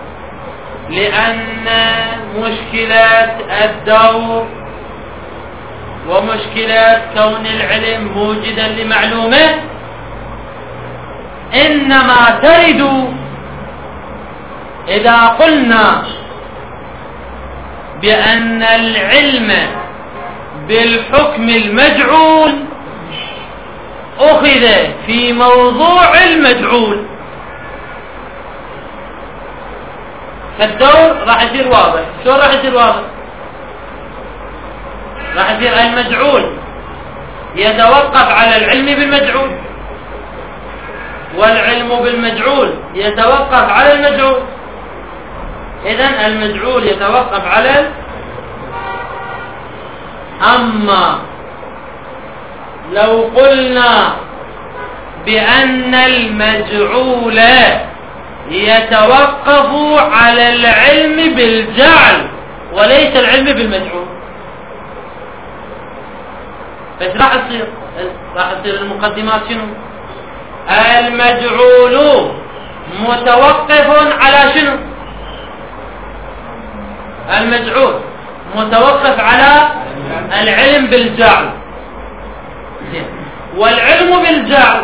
لأن مشكلة الدور ومشكلة كون العلم موجدا لمعلومه إنما ترد إذا قلنا بأن العلم بالحكم المجعول أخذ في موضوع المجعول. فالدور راح يصير واضح. شو راح يصير واضح؟ راح يصير المجعول يتوقف على العلم بالمجعول، والعلم بالمجعول يتوقف على المجعول. إذن المجعول يتوقف على ال... أما لو قلنا بأن المجعول يتوقف على العلم بالجعل وليس العلم بالمجعول، بس راح تصير راح تصير المقدمات شنو؟ المجعول متوقف على شنو؟ المجعول متوقف على العلم بالجعل، والعلم بالجعل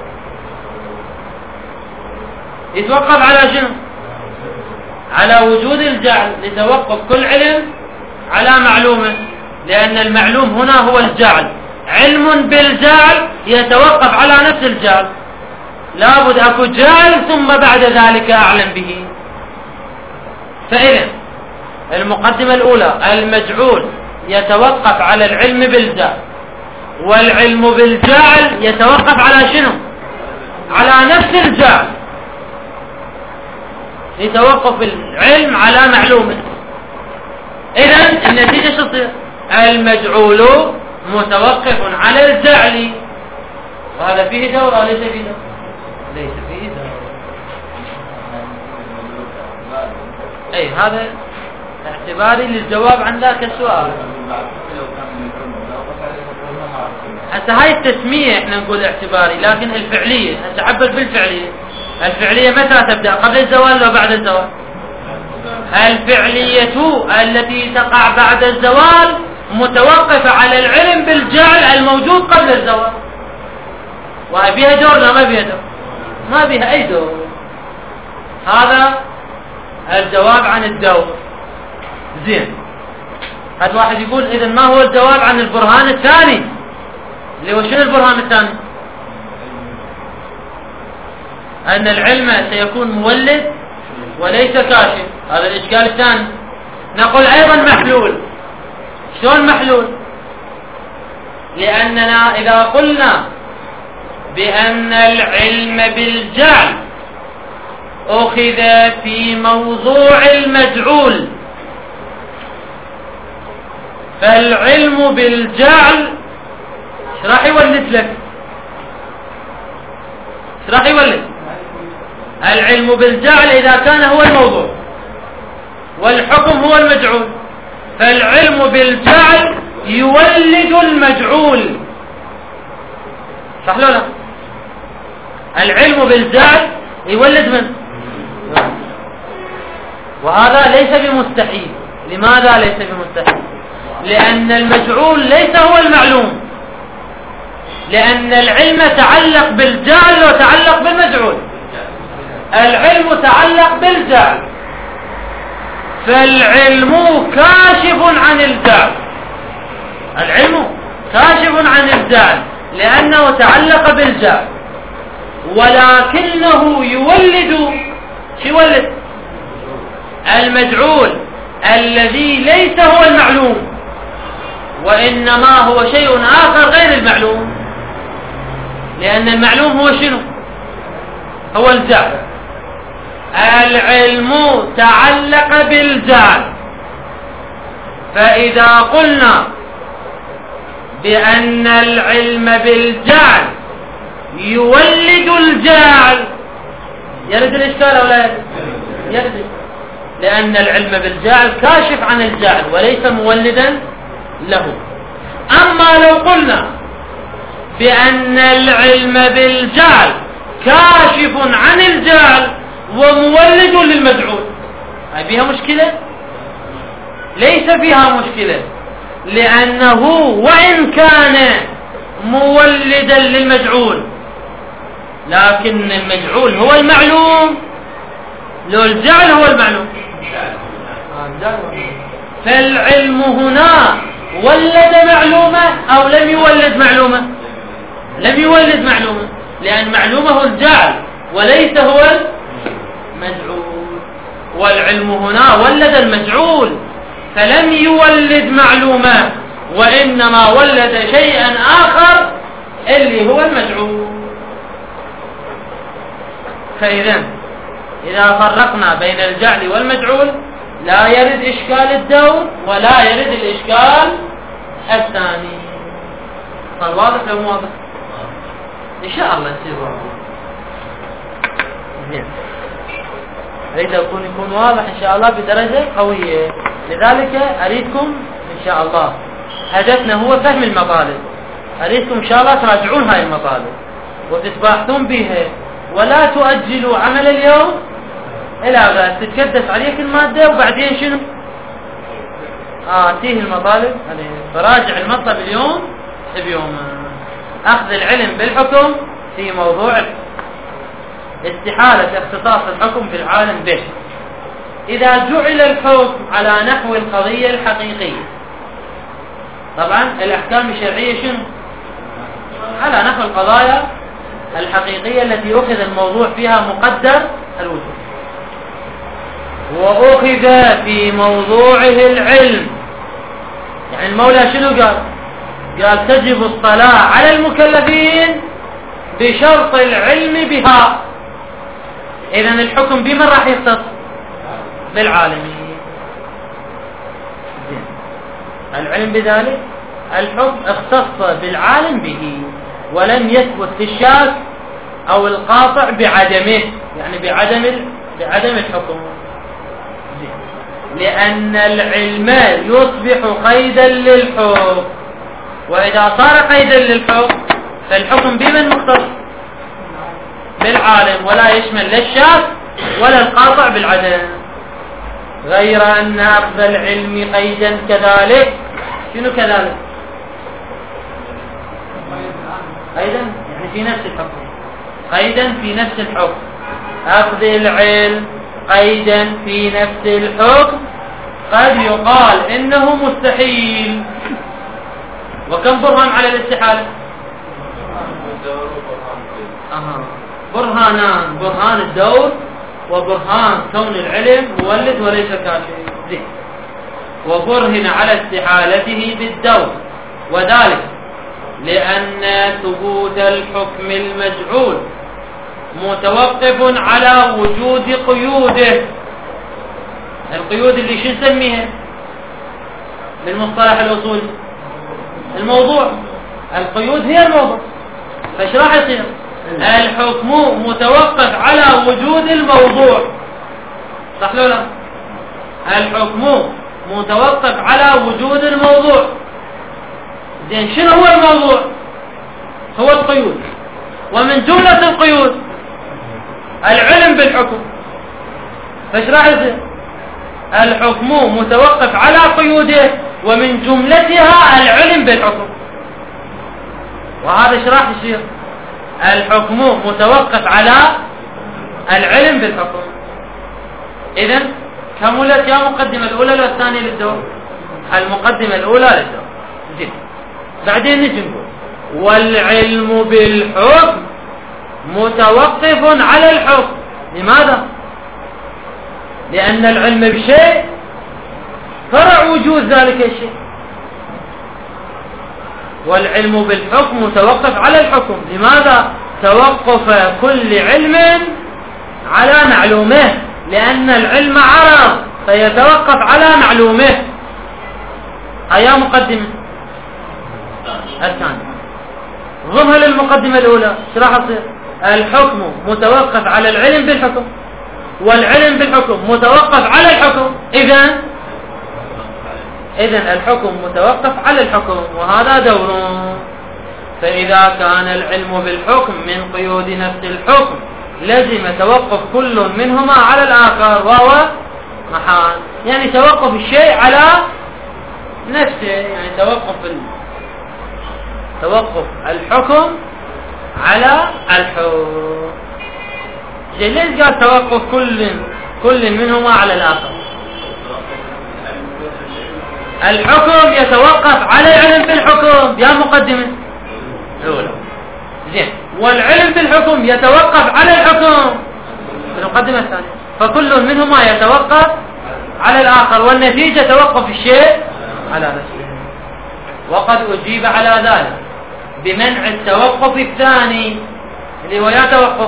يتوقف على شنو؟ على وجود الجعل، لتوقف كل علم على معلومه، لأن المعلوم هنا هو الجعل. علم بالجعل يتوقف على نفس الجعل، لابد أكو جعل ثم بعد ذلك أعلم به. فإذا المقدمة الأولى المجعول يتوقف على العلم بالجعل، والعلم بالجعل يتوقف على شنو؟ على نفس الجعل، يتوقف العلم على معلومه. إذن النتيجة شو تصير؟ المجعول متوقف على الجعل، وهذا فيه دور أو ليس فيه دور؟ ليس فيه دور. أي هذا اعتباري للجواب عن ذاك السؤال. حتى هاي التسمية احنا نقول اعتباري، لكن الفعلية نتعبر بالفعلية. الفعلية متى تبدأ؟ قبل الزوال ولا بعد الزوال؟ الفعلية التي تقع بعد الزوال متوقفة على العلم بالجعل الموجود قبل الزوال. وفيها دور لا ما فيها دور؟ ما فيها أي دور. هذا الجواب عن الدور. زين، هذا واحد يقول إذا ما هو الجواب عن البرهان الثاني اللي هو شنو البرهان الثاني؟ أن العلم سيكون مولد وليس كاشف. هذا الإشكال الثاني. نقول أيضا محلول. شلون محلول؟ لأننا إذا قلنا بأن العلم بالجعل أخذ في موضوع المجعول، فالعلم بالجعل ايش راح يولد لك؟ ايش راح يولد؟ العلم بالجعل إذا كان هو الموضوع والحكم هو المجعول، فالعلم بالجعل يولد المجعول، صح لو لا؟ العلم بالجعل يولد من؟ وهذا ليس بمستحيل. لماذا ليس بمستحيل؟ لأن المجعول ليس هو المعلوم، لأن العلم تعلق بالجعل وتعلق بالمجعول. العلم تعلق بالجعل، فالعلم كاشف عن الجعل. العلم كاشف عن الجعل لأنه تعلق بالجعل، ولكنه يولد شو يولد؟ المجعول الذي ليس هو المعلوم، وإنما هو شيء آخر غير المعلوم، لأن المعلوم هو شنو؟ هو الجعل. العلم تعلق بالجعل، فإذا قلنا بأن العلم بالجعل يولد الجعل يرد الإشكال أو لا يرد؟ يرد، لأن العلم بالجعل كاشف عن الجعل وليس مولدا له. أما لو قلنا بأن العلم بالجعل كاشف عن الجعل ومولد للمجعول، هاي فيها مشكلة؟ ليس فيها مشكلة، لأنه وإن كان مولدا للمجعول لكن المجعول هو المعلوم، لو الجعل هو المعلوم. فالعلم هنا ولد معلومة أو لم يولد معلومة؟ لم يولد معلومة، لأن معلومه الجعل وليس هو المجعول. والعلم هنا ولد المجعول فلم يولد معلومة، وإنما ولد شيئا آخر اللي هو المجعول. فإذا إذا فرقنا بين الجعل والمجعول لا يرد إشكال الدور ولا يرد الإشكال الثاني. صار واضح لو مو واضح؟ إن شاء الله يصير واضح. زين، أريد أكون يكون واضح إن شاء الله بدرجة قوية، لذلك أريدكم إن شاء الله، هدفنا هو فهم المطالب. أريدكم إن شاء الله تراجعون هاي المطالب وتتباحثون بها، ولا تؤجلوا عمل اليوم إلى غد. تتكدس عليك المادة وبعدين شنو؟ آه تيه المطالب. براجع المطلب اليوم بيوم. أخذ العلم بالحكم في موضوع استحالة اختصاص الحكم في العالم به إذا جعل الحكم على نحو القضية الحقيقية. طبعا الأحكام الشرعية شنو؟ على نحو القضايا الحقيقية التي أخذ الموضوع فيها مقدر الوجود. وأخذ في موضوعه العلم، يعني المولى شنو قال؟ قال تجب الصلاة على المكلفين بشرط العلم بها. إذن الحكم بمن راح يختص؟ بالعالمين. العلم بذلك الحكم اختص بالعالم به، ولم يثبت للشاذ أو القاطع بعدمه، يعني بعدم بعدم الحكم، لأن العلم يصبح قيدا للحكم، وإذا صار قيدا للحكم فالحكم بمن مختص؟ بالعالم، ولا يشمل لا الشاذ ولا القاطع بالعدم. غير أن أخذ العلم قيدا كذلك، شنو كذلك؟ قيدا يعني في نفس الحكم، قيدا في نفس الحكم. أخذ العلم قيدا في نفس الحكم قد يقال إنه مستحيل. وكم برهان على الاستحالة؟ أها برهانان، برهان الدور وبرهان كون العلم مولد وليس كاشف. زين. وبرهن على استحالته بالدور، وذلك لأن ثبوت الحكم المجعول متوقف على وجود قيوده. القيود اللي شو نسميها بالمصطلح الأصولي؟ الموضوع. القيود هي الموضوع. فايش راح يصير؟ الحكم متوقف على وجود الموضوع، صح لو لا؟ الحكم متوقف على وجود الموضوع. زين شنو هو الموضوع؟ هو القيود، ومن جملة القيود العلم بالحكم. فايش راح يصير؟ الحكم متوقف على قيوده، ومن جملتها العلم بالحكم. وهذا ايش راح يصير؟ الحكم متوقف على العلم بالحكم. إذن كملت يا مقدمة الأولى ولا الثانية للدور؟ المقدمة الأولى للدور. زين. بعدين نجي نقول والعلم بالحكم متوقف على الحكم. لماذا؟ لأن العلم بشيء فرع وجود ذلك الشيء، والعلم بالحكم متوقف على الحكم. لماذا؟ توقف كل علم على معلومه، لأن العلم عرض فيتوقف على معلومه. هيا مقدمة الثانية ضمها للمقدمة الأولى. ايش راح يصير؟ الحكم متوقف على العلم بالحكم، والعلم بالحكم متوقف على الحكم. إذن إذن الحكم متوقف على الحكم، وهذا دور. فإذا كان العلم بالحكم من قيود نفس الحكم لزم توقف كل منهما على الآخر، وهو محال. يعني توقف الشيء على نفسه، يعني توقف ال... توقف الحكم على الحكم. ليش قال توقف كل كل منهما على الآخر؟ الحكم يتوقف على العلم بالحكم يا مقدمة الأولى. زين. والعلم بالحكم يتوقف على الحكم في المقدمة الثانية. فكل منهما يتوقف على الآخر، والنتيجة توقف الشيء على نفسه. وقد أجيب على ذلك بمنع التوقف الثاني اللي هو يتوقف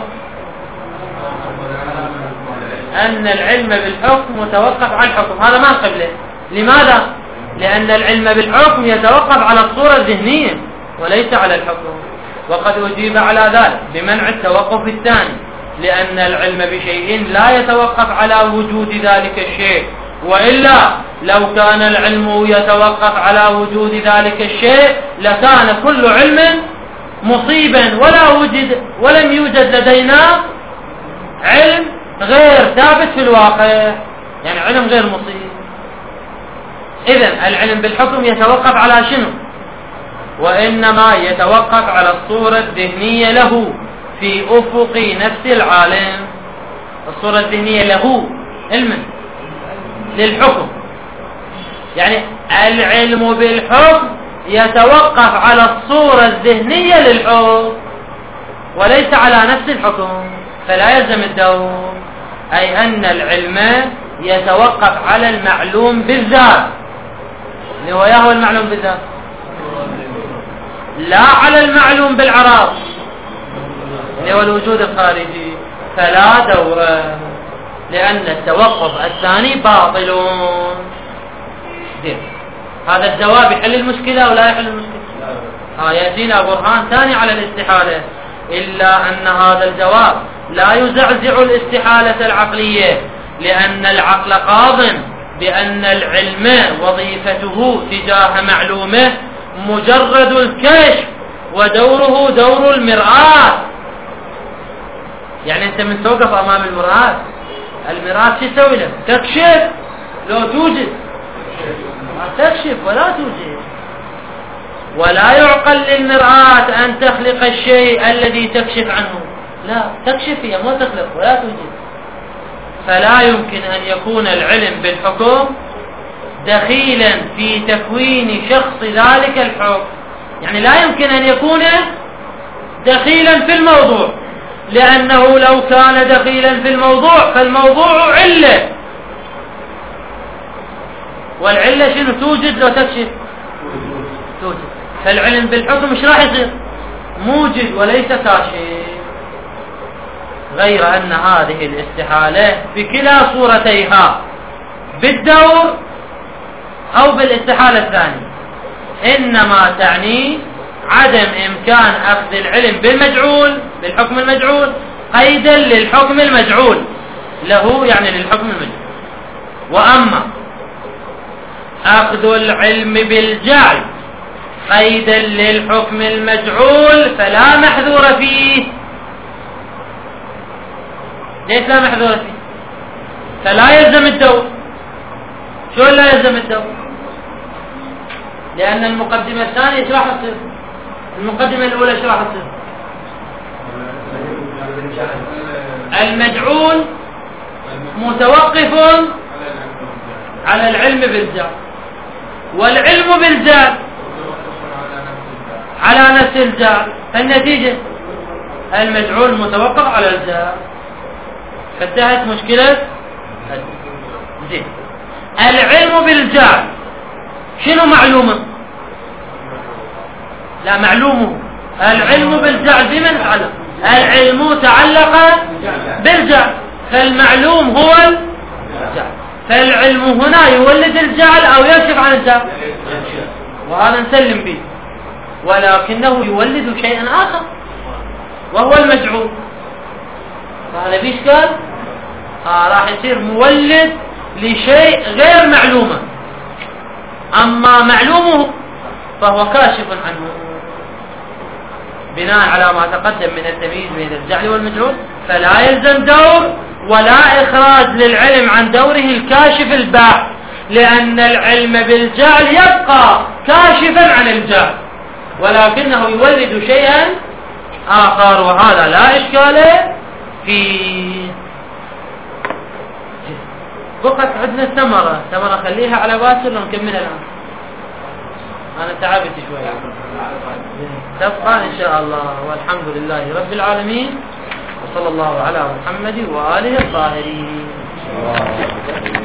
أن العلم بالحكم متوقف على الحكم. هذا ما قبله. لماذا؟ لأن العلم بالحكم يتوقف على الصورة الذهنية وليس على الحكم. وقد أجيب على ذلك بمنع التوقف الثاني، لأن العلم بشيء لا يتوقف على وجود ذلك الشيء، وإلا لو كان العلم يتوقف على وجود ذلك الشيء لكان كل علم مصيبا، ولا وجد ولم يوجد لدينا علم غير ثابت في الواقع، يعني علم غير مصيب. إذن العلم بالحكم يتوقف على شنو؟ وإنما يتوقف على الصورة الذهنية له في أفق نفس العالم. الصورة الذهنية له علما للحكم، يعني العلم بالحكم يتوقف على الصورة الذهنية للحكم وليس على نفس الحكم، فلا يلزم الدور. أي أن العلم يتوقف على المعلوم بالذات، اللي هو يهوى المعلوم بالذات، لا على المعلوم بالعراض اللي هو الوجود الخارجي، فلا دور، لأن التوقف الثاني باطل. هذا الجواب يحل المشكلة ولا يحل المشكلة؟ ها يأتينا برهان ثاني على الاستحالة، إلا أن هذا الجواب لا يزعزع الاستحالة العقلية، لأن العقل قاض بأن العلم وظيفته تجاه معلومه مجرد الكشف، ودوره دور المرآة. يعني أنت من توقف أمام المرآة، المرآة شو تسوي لك؟ تكشف لو توجد، تكشف ولا توجد. ولا يعقل للمرآة أن تخلق الشيء الذي تكشف عنه، لا، تكشف هي، مو تخلق ولا توجد. فلا يمكن أن يكون العلم بالحكم دخيلا في تكوين شخص ذلك الحكم. يعني لا يمكن أن يكون دخيلا في الموضوع، لأنه لو كان دخيلا في الموضوع فالموضوع علة، والعلة شنو توجد لو تكشف؟ توجد. فالعلم بالحكم مش راح يصير موجد وليس كاشف، غير أن هذه الاستحالة بكلا صورتيها بالدور أو بالاستحالة الثانية إنما تعني عدم إمكان أخذ العلم بالمجعول بالحكم المجعول قيدا للحكم المجعول له، يعني للحكم المجعول. وأما أخذ العلم بالجعل قيدا للحكم المجعول فلا محذور فيه. ليش لا محذور فيه؟ فلا يلزم الدور. شو لا يلزم الدور؟ لأن المقدمة الثانية ايش راح تصير؟ المقدمة الأولى ايش راح تصير؟ المجعول متوقف على العلم بالجعل، والعلم بالجعل على نفس الجعل، فالنتيجة المجعول متوقف على الجعل، فانتهت مشكلة. زين، العلم بالجعل شنو معلومه؟ لا معلومه. العلم بالجعل بمن تعلق؟ العلم تعلق بالجعل، فالمعلوم هو الجعل، فالعلم هنا يولد الجعل أو يكشف عن الجعل، وهذا نسلم به، ولكنه يولد شيئا آخر وهو المجعول. فهذا بإشكال آه راح يصير مولد لشيء غير معلومه، أما معلومه فهو كاشف عنه بناء على ما تقدم من التمييز بين الجعل والمجعول. فلا يلزم دور ولا إخراج للعلم عن دوره الكاشف الباح، لأن العلم بالجعل يبقى كاشفا عن الجعل ولكنه يولد شيئا آخر، وهذا لا إشكال فيه. بقت عندنا ثمرة ثمرة خليها على باسل ونكملها الآن. أنا تعبت شوية، تبقى إن شاء الله. والحمد لله رب العالمين، وصلى الله على محمد وآله الطاهرين.